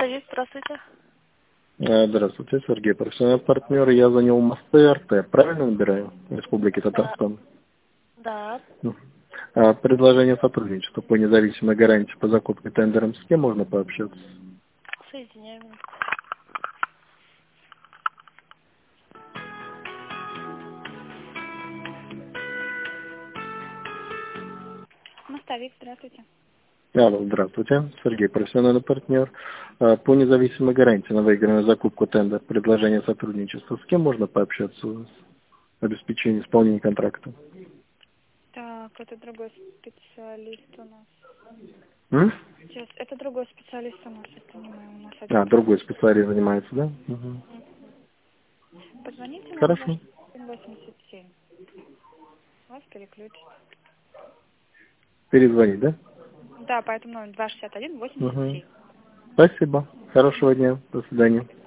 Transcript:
Мостовик, здравствуйте. Здравствуйте, Сергей, профессиональный партнер. Я занял мосты РТ. Правильно набираю? Республики Да. Татарстан. Да. Предложение сотрудничества по независимой гарантии по закупке тендером. С кем можно пообщаться? Соединяем. Мостовик, здравствуйте. Алло, здравствуйте, Сергей, профессиональный партнер. По независимой гарантии на выигранную закупку тендер. Предложение сотрудничества. С кем можно пообщаться у вас? Обеспечение исполнения контракта. Так, это другой специалист у нас. М? Сейчас, это другой специалист у нас, это не мы, у нас один. Другой специалист занимается, да? Угу. Позвоните на Хорошо. 287. Вас переключит. Перезвонить, да? Да, поэтому номер 261 Угу. 87. Спасибо. Хорошего дня. До свидания.